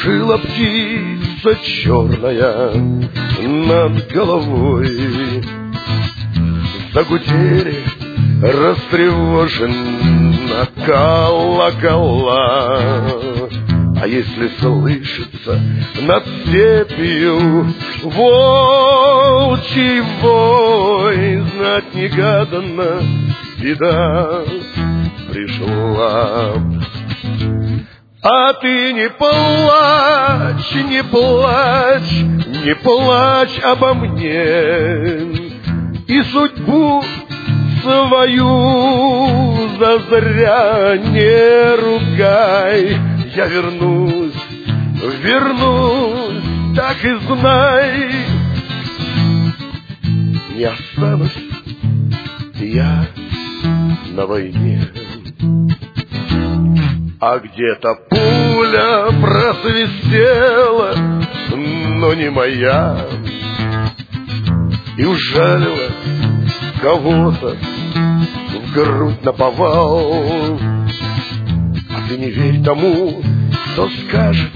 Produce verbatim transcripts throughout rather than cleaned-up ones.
Кружила птица черная над головой. Загудели растревоженно колокола. А если слышится над степью волчий вой, знать негаданно беда пришла. А ты не плачь, не плачь, не плачь обо мне, и судьбу свою зазря не ругай. Я вернусь, вернусь, так и знай, не останусь я на войне. А где-то пуля просвистела, но не моя, и ужалила кого-то в грудь наповал. А ты не верь тому, кто скажет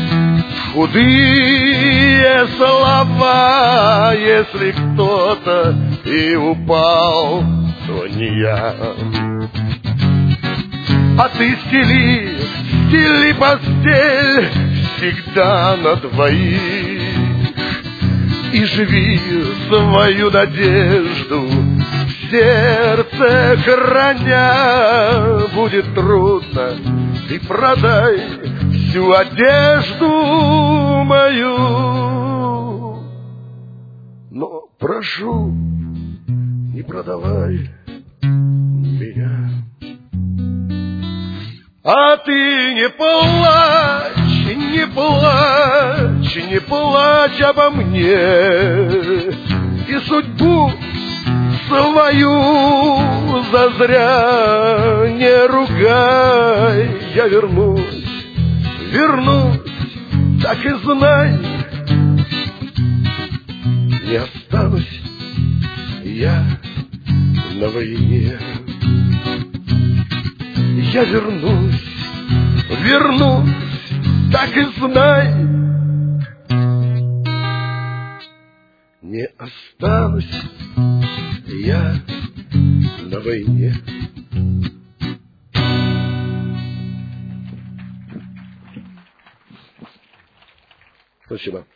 худые слова. Если кто-то и упал, то не я. А ты стели, стели постель всегда на двоих, и живи свою надежду в сердце храня. Будет трудно, ты продай всю одежду мою, но прошу, не продавай меня. А ты не плачь, не плачь, не плачь обо мне, и судьбу свою зазря не ругай. Я вернусь, вернусь, так и знай, не останусь я на войне. Я вернусь, вернусь, так и знай, не останусь я на войне. Спасибо.